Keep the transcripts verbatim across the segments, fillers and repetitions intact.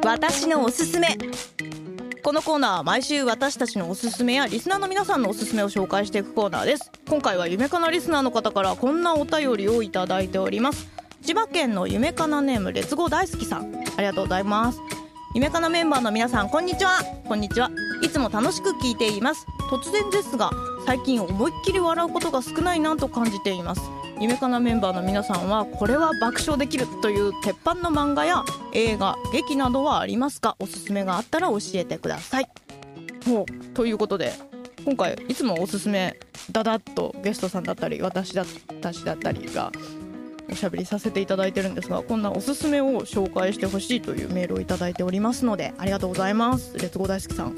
私のおすすめ。このコーナーは毎週私たちのおすすめやリスナーの皆さんのおすすめを紹介していくコーナーです。今回は夢かなリスナーの方からこんなお便りをいただいております。千葉県の夢かなネームレッツゴー大好きさん、ありがとうございます。夢かなメンバーの皆さん、こんにちは。こんにちは。いつも楽しく聞いています。突然ですが、最近思いっきり笑うことが少ないなと感じています。夢かなメンバーの皆さんはこれは爆笑できるという鉄板の漫画や映画、劇などはありますか？おすすめがあったら教えてください。ほう、ということで今回いつもおすすめだだっとゲストさんだったり私だったしだったりがおしゃべりさせていただいてるんですが、こんなおすすめを紹介してほしいというメールをいただいておりますので、ありがとうございます。レッツゴー大好きさん。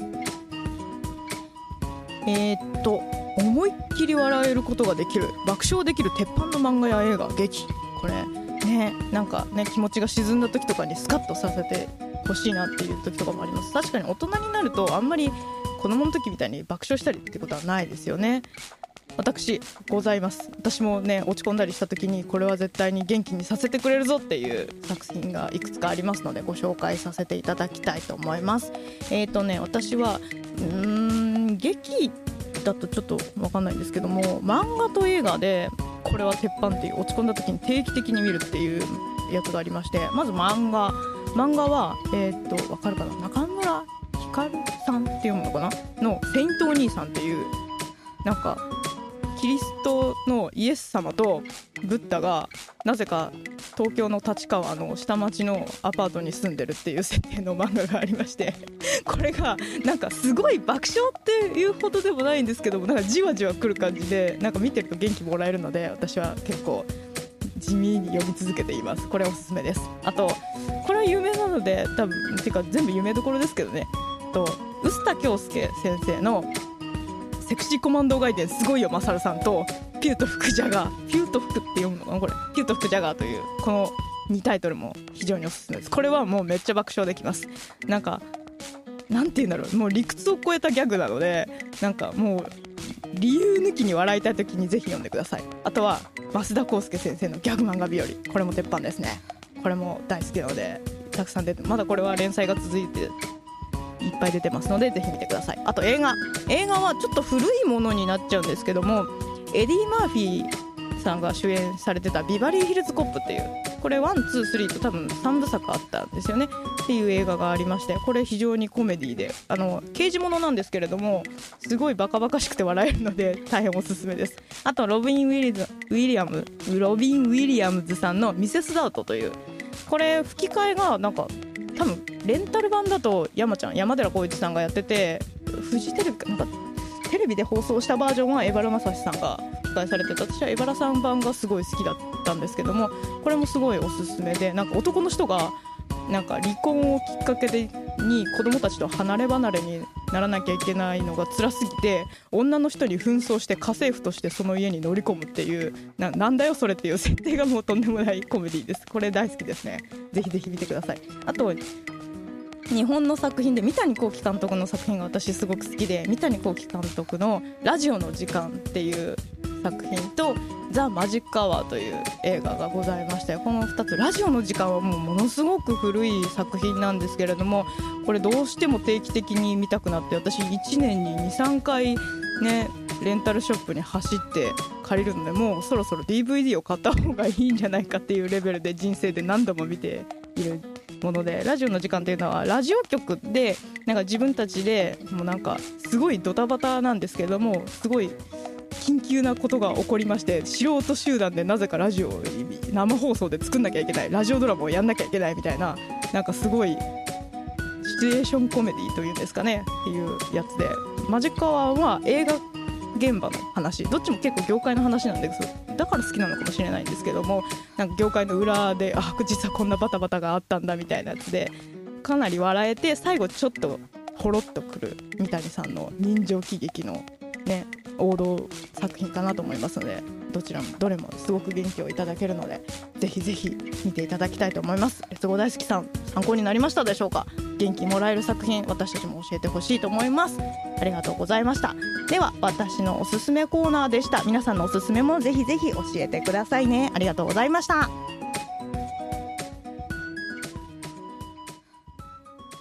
えー、っと思いっきり笑えることができる、爆笑できる鉄板の漫画や映画、劇、これね、なんかね、気持ちが沈んだ時とかにスカッとさせてほしいなっていう時とかもあります。確かに大人になるとあんまり子供の時みたいに爆笑したりってことはないですよね。私ございます。私もね、落ち込んだりした時にこれは絶対に元気にさせてくれるぞっていう作品がいくつかありますので、ご紹介させていただきたいと思います。えーとね私はうーん劇だとちょっと分かんないんですけども、漫画と映画でこれは鉄板っていう、落ち込んだ時に定期的に見るっていうやつがありまして、まず漫画漫画はえーと分かるかな、中村ひかるさんっていうものかなのセイントお兄さんっていう、なんかキリストのイエス様とブッダがなぜか東京の立川の下町のアパートに住んでるっていう設定の漫画がありまして、これがなんかすごい爆笑っていうほどでもないんですけども、なんかじわじわくる感じで、なんか見てると元気もらえるので、私は結構地味に読み続けています。これおすすめです。あとこれは有名なので多分てか全部有名どころですけどね、と臼田恭介先生のセクシーコマンド外伝すごいよマサルさんとピュート吹くジャガー、ピュート吹くって読むのかな、これピュート吹くジャガーというこのにタイトルも非常におすすめです。これはもうめっちゃ爆笑できます。なんかなんていうんだろう、もう理屈を超えたギャグなので、なんかもう理由抜きに笑いたい時にぜひ読んでください。あとは増田康介先生のギャグ漫画日和、これも鉄板ですね。これも大好きなのでたくさん出て、まだこれは連載が続いていっぱい出てますのでぜひ見てください。あと映画映画はちょっと古いものになっちゃうんですけども、エディ・マーフィーさんが主演されてたビバリーヒルズコップっていう、これワン、ツー、スリーと多分さんぶさくあったんですよねっていう映画がありまして、これ非常にコメディで、あの刑事物なんですけれどもすごいバカバカしくて笑えるので大変おすすめです。あとロビン・ウィリズウィリアムロビン・ウィリアムズさんのミセス・ダウトという、これ吹き替えがなんか多分レンタル版だと山ちゃん山寺宏一さんがやってて、フジテレビかなんかテレビで放送したバージョンは江原正史さんが吹き替えされてた。私は江原さん版がすごい好きだったんですけども、これもすごいおすすめで、なんか男の人がなんか離婚をきっかけでに子供たちと離れ離れにならなきゃいけないのが辛すぎて、女の人に紛争して家政婦としてその家に乗り込むっていう な, なんだよそれっていう設定がもうとんでもないコメディです。これ大好きですね。ぜひぜひ見てください。あと日本の作品で三谷幸喜監督の作品が私すごく好きで、三谷幸喜監督のラジオの時間っていう作品とザ・マジックアワーという映画がございまして、このふたつ、ラジオの時間はもうものすごく古い作品なんですけれども、これどうしても定期的に見たくなって、私いちねんにに、さんかいねレンタルショップに走って借りるので、もうそろそろ ディーブイディー を買った方がいいんじゃないかっていうレベルで人生で何度も見ているもので、ラジオの時間っていうのはラジオ局でなんか自分たちでもうなんかすごいドタバタなんですけれども、すごい緊急なことが起こりまして、素人集団でなぜかラジオを生放送で作んなきゃいけない、ラジオドラマをやんなきゃいけないみたいな、なんかすごいシチュエーションコメディというんですかねっていうやつで、マジックアワーは映画現場の話、どっちも結構業界の話なんです。だから好きなのかもしれないんですけども、なんか業界の裏であ実はこんなバタバタがあったんだみたいなやつでかなり笑えて、最後ちょっとほろっとくる三谷さんの人情喜劇のね王道作品かなと思いますので、どちらもどれもすごく元気をいただけるのでぜひぜひ見ていただきたいと思います。レッツゴー大好きさん、参考になりましたでしょうか。元気もらえる作品、私たちも教えてほしいと思います。ありがとうございました。では私のおすすめコーナーでした。皆さんのおすすめもぜひぜひ教えてくださいね。ありがとうございました。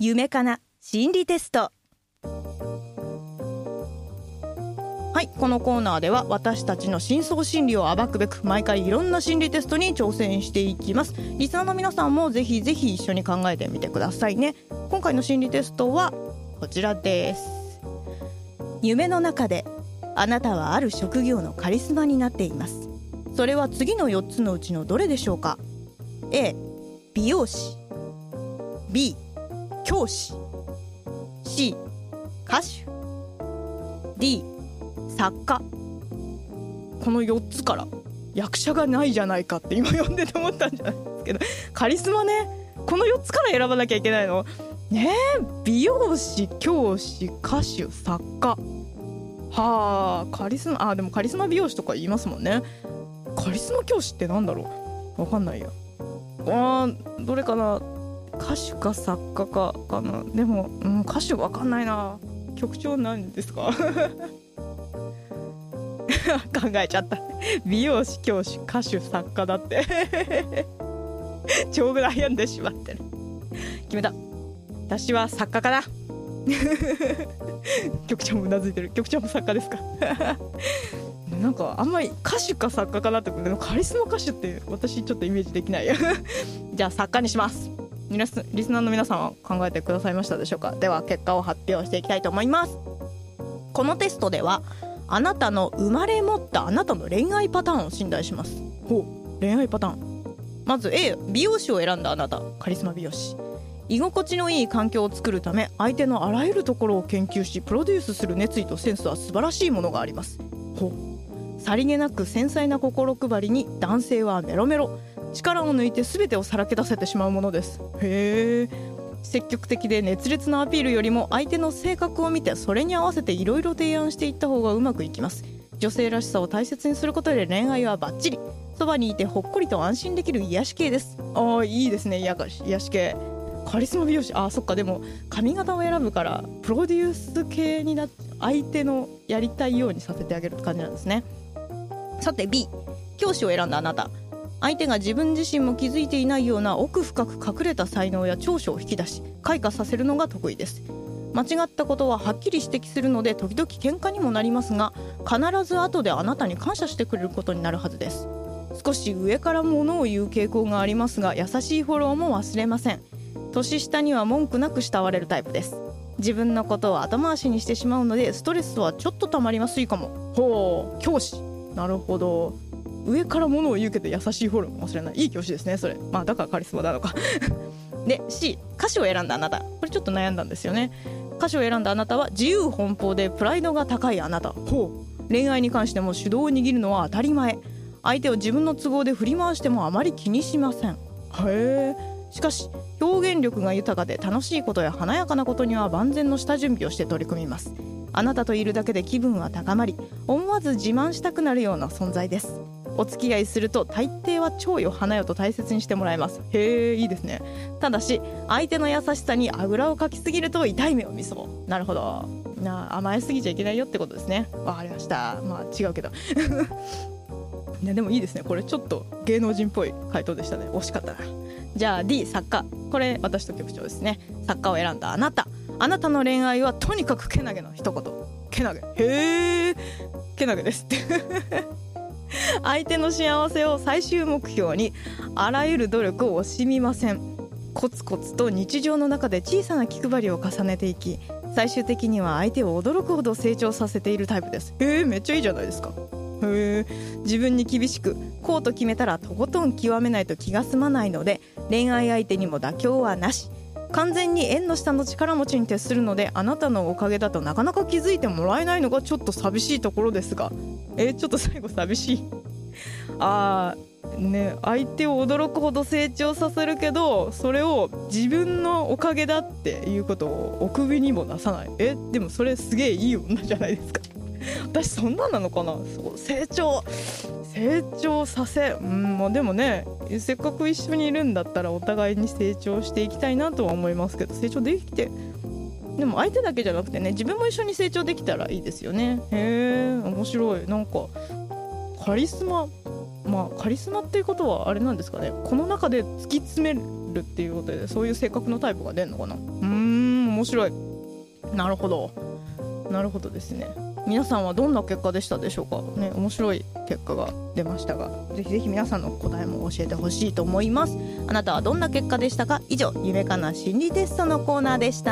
夢かな心理テスト。 はい、このコーナーでは私たちの深層心理を暴くべく毎回いろんな心理テストに挑戦していきます。リスナーの皆さんもぜひぜひ一緒に考えてみてくださいね。今回の心理テストはこちらです。夢の中であなたはある職業のカリスマになっています。それは次のよっつのうちのどれでしょうか？ A 美容師、 B 教師、 C 歌手、 D 作家。このよっつから役者がないじゃないかって今読んでて思ったんじゃないですけど、カリスマね、このよっつから選ばなきゃいけないのね。え美容師、教師、歌手、作家。はあ、カリスマ、あでもカリスマ美容師とか言いますもんね。カリスマ教師ってなんだろう、わかんないや。あーどれかな、歌手か作家かかな。でも、うん、歌手わかんないな。曲調なんですか考えちゃった美容師、教師、歌手、作家だって超悩んでしまってる。決めた、私は作家かな局長もうなずいてる。局長も作家ですかなんかあんまり歌手か作家かなって、でもカリスマ歌手って私ちょっとイメージできないじゃあ作家にします。リスリスナーの皆さんは考えてくださいましたでしょうか？では結果を発表していきたいと思います。このテストではあなたの生まれ持ったあなたの恋愛パターンを診断します。ほう、恋愛パターン。まず A、 美容師を選んだあなた、カリスマ美容師。居心地のいい環境を作るため相手のあらゆるところを研究しプロデュースする熱意とセンスは素晴らしいものがあります。ほう、さりげなく繊細な心配りに男性はメロメロ、力を抜いて全てをさらけ出せてしまうものです。へー、積極的で熱烈なアピールよりも相手の性格を見てそれに合わせていろいろ提案していった方がうまくいきます。女性らしさを大切にすることで恋愛はバッチリ。そばにいてほっこりと安心できる癒し系です。あーいいですね、癒し、癒し系。カリスマ美容師、あーそっか。でも髪型を選ぶからプロデュース系になっ相手のやりたいようにさせてあげるって感じなんですね。さて B、 教師を選んだあなた。相手が自分自身も気づいていないような奥深く隠れた才能や長所を引き出し開花させるのが得意です。間違ったことははっきり指摘するので時々喧嘩にもなりますが必ず後であなたに感謝してくれることになるはずです。少し上から物を言う傾向がありますが優しいフォローも忘れません。年下には文句なく慕われるタイプです。自分のことを後回しにしてしまうのでストレスはちょっと溜まりますいかも。ほう、教師、なるほど。上から物を言うけど優しいフォローも忘れない。いい教師ですねそれ。まあだからカリスマなのかで C、 歌手を選んだあなた。これちょっと悩んだんですよね。歌手を選んだあなたは自由奔放でプライドが高いあなた。ほう、恋愛に関しても主導を握るのは当たり前。相手を自分の都合で振り回してもあまり気にしません。へえ。しかし表現力が豊かで楽しいことや華やかなことには万全の下準備をして取り組みます。あなたといるだけで気分は高まり思わず自慢したくなるような存在です。お付き合いすると大抵は蝶よ花よと大切にしてもらえます。へえ、いいですね。ただし相手の優しさにあぐらをかきすぎると痛い目を見そう。なるほどな、甘えすぎちゃいけないよってことですね。わかりました。まあ違うけどね、でもいいですね。これちょっと芸能人っぽい回答でしたね。惜しかったな。じゃあ D、 作家。これ私と局長ですね。作家を選んだあなた。あなたの恋愛はとにかくけなげの一言。けなげ。へえ、けなげですって相手の幸せを最終目標にあらゆる努力を惜しみません。コツコツと日常の中で小さな気配りを重ねていき最終的には相手を驚くほど成長させているタイプです。へえ、めっちゃいいじゃないですか。へえ、自分に厳しくこうと決めたらとことん極めないと気が済まないので恋愛相手にも妥協はなし。完全に縁の下の力持ちに徹するのであなたのおかげだとなかなか気づいてもらえないのがちょっと寂しいところですが、えー、ちょっと最後寂しいあーね、相手を驚くほど成長させるけどそれを自分のおかげだっていうことをお首にも出さない。えでもそれすげえいい女じゃないですか私そんななのかな。そう、成長成長させ、うん、まあ、でもねせっかく一緒にいるんだったらお互いに成長していきたいなとは思いますけど、成長できてでも相手だけじゃなくてね自分も一緒に成長できたらいいですよね。へえ、面白い。なんかカリスマ、まあカリスマっていうことはあれなんですかね、この中で突き詰めるっていうことでそういう性格のタイプが出るのかな。うーん面白い。なるほどなるほどですね。皆さんはどんな結果でしたでしょうかね。面白い結果が出ましたが、ぜひぜひ皆さんの答えも教えてほしいと思います。あなたはどんな結果でしたか。以上、夢かな心理テストのコーナーでした。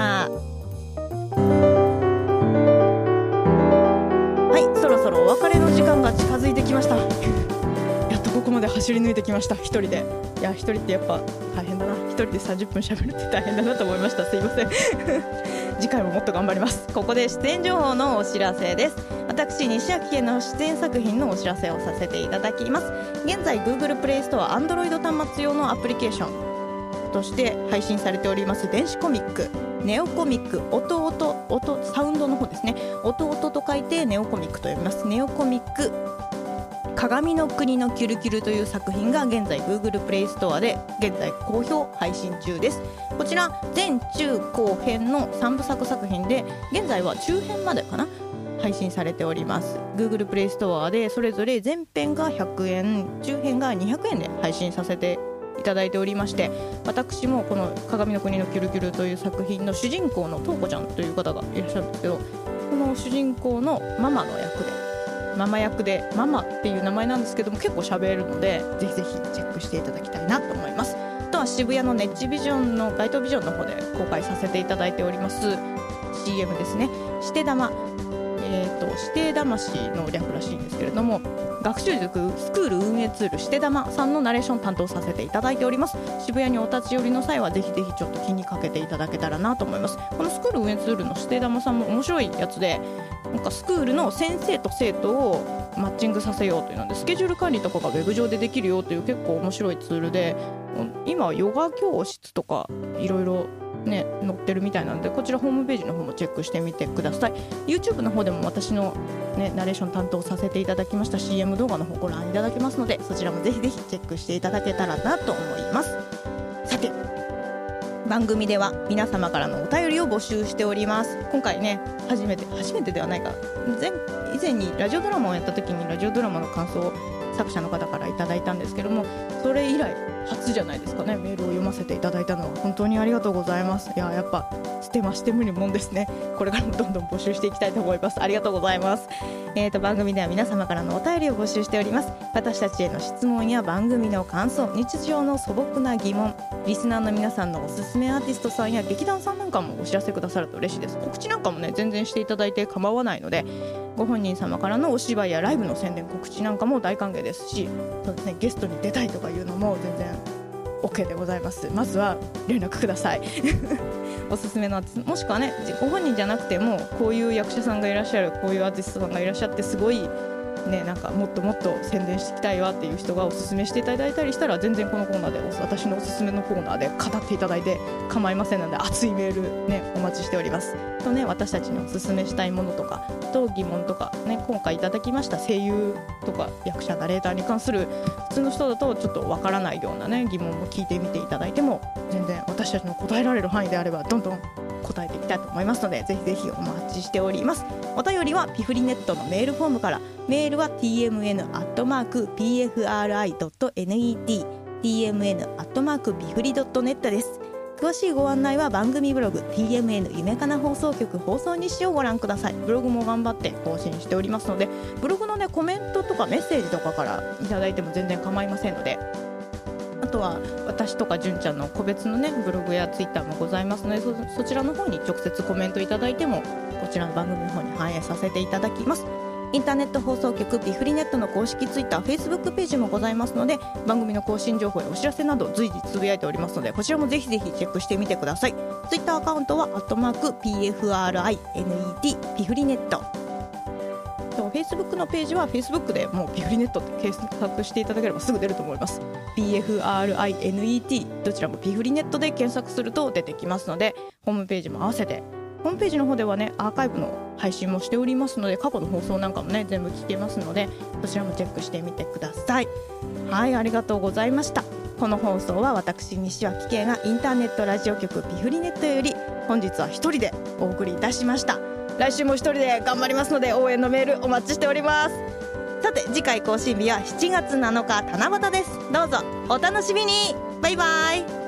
はい、そろそろお別れの時間が近づいてきました。やっとここまで走り抜いてきました、一人で。いや、一人ってやっぱ大変だな。一人でさんじゅっぷん喋るって大変だなと思いました。すいません次回ももっと頑張ります。ここで出演情報のお知らせです。私、西脇家の出演作品のお知らせをさせていただきます。現在 Google プレイストア Android 端末用のアプリケーションとして配信されております電子コミックネオコミック、音音音サウンドの方ですね。音音と書いてネオコミックと読みます。ネオコミック鏡の国のキュルキュルという作品が現在 Google プレイストアで現在好評配信中です。こちら前中後編のさんぶさく作品で、現在は中編までかな配信されております。 Google プレイストアでそれぞれ前編がひゃくえん、中編がにひゃくえんで配信させていただいておりまして、私もこの鏡の国のキュルキュルという作品の主人公のトウコちゃんという方がいらっしゃるんですけど、この主人公のママの役でママ役でママっていう名前なんですけども、結構喋るのでぜひぜひチェックしていただきたいなと思います。あとは渋谷のネッジビジョンの街頭ビジョンの方で公開させていただいております シーエム ですね。して玉、えーとして魂の略らしいんですけれども、学習塾スクール運営ツールして玉さんのナレーション担当させていただいております。渋谷にお立ち寄りの際はぜひぜひちょっと気にかけていただけたらなと思います。このスクール運営ツールのして玉さんも面白いやつで、なんかスクールの先生と生徒をマッチングさせようというので、スケジュール管理とかがウェブ上でできるよという結構面白いツールで、今ヨガ教室とかいろいろね載ってるみたいなので、こちらホームページの方もチェックしてみてください。 YouTube の方でも私の、ね、ナレーション担当させていただきました シーエム 動画の方ご覧いただけますので、そちらもぜひぜひチェックしていただけたらなと思います。さて、番組では皆様からのお便りを募集しております。今回ね初めて初めてではないか、前以前にラジオドラマをやった時にラジオドラマの感想を作者の方からいただいたんですけども、それ以来初じゃないですかね、メールを読ませていただいたのは。本当にありがとうございます。いや、やっぱ捨てまして無理もんですね。これからもどんどん募集していきたいと思います。ありがとうございます。えーと番組では皆様からのお便りを募集しております。私たちへの質問や番組の感想、日常の素朴な疑問、リスナーの皆さんのおすすめアーティストさんや劇団さんなんかもお知らせくださると嬉しいです。告知なんかもね全然していただいて構わないので、ご本人様からのお芝居やライブの宣伝告知なんかも大歓迎ですし、そうですね、ゲストに出たいとかいうのも全然 OK でございます。まずは連絡くださいおすすめのアーティスト、もしくはねご本人じゃなくてもこういう役者さんがいらっしゃる、こういうアーティストさんがいらっしゃってすごいね、なんかもっともっと宣伝していきたいわっていう人がおすすめしていただいたりしたら、全然このコーナーで私のおすすめのコーナーで語っていただいて構いませんので、熱いメール、ね、お待ちしております。とね、私たちにおすすめしたいものとかと疑問とか、ね、今回いただきました声優とか役者ナレーターに関する普通の人だとちょっとわからないような、ね、疑問も聞いてみていただいても、全然私たちの答えられる範囲であればどんどん答えていきたいと思いますので、ぜひぜひお待ちしております。お便りはピフリネットのメールフォームから。メールは ティーエムエヌ アットマーク ピーエフアールアイ ドット ネット ティーエムエヌ アットマーク ビフリ ドット ネット です。詳しいご案内は番組ブログ ティーエムエヌ 夢かな放送局放送日誌をご覧ください。ブログも頑張って更新しておりますので、ブログのねコメントとかメッセージとかからいただいても全然構いませんので、あとは私とか純ちゃんの個別のねブログやツイッターもございますので、 そ, そちらの方に直接コメントいただいてもこちらの番組の方に反映させていただきます。インターネット放送局ピフリネットの公式ツイッター、フェイスブックページもございますので、番組の更新情報やお知らせなど随時つぶやいておりますので、こちらもぜひぜひチェックしてみてください。ツイッターアカウントはアットマーク ピーエフアールアイネット ピフリネット。フェイスブックのページはフェイスブックでもうピフリネットって検索していただければすぐ出ると思います。 ピーエフアールアイネット どちらもピフリネットで検索すると出てきますので、ホームページも合わせて、ホームページの方ではねアーカイブの配信もしておりますので、過去の放送なんかもね全部聞けますので、そちらもチェックしてみてください。はい、ありがとうございました。この放送は私西脇圭がインターネットラジオ局ピフリネットより本日は一人でお送りいたしました。来週も一人で頑張りますので、応援のメールお待ちしております。さて次回更新日はしちがつなのか七夕です。どうぞお楽しみに。バイバイ。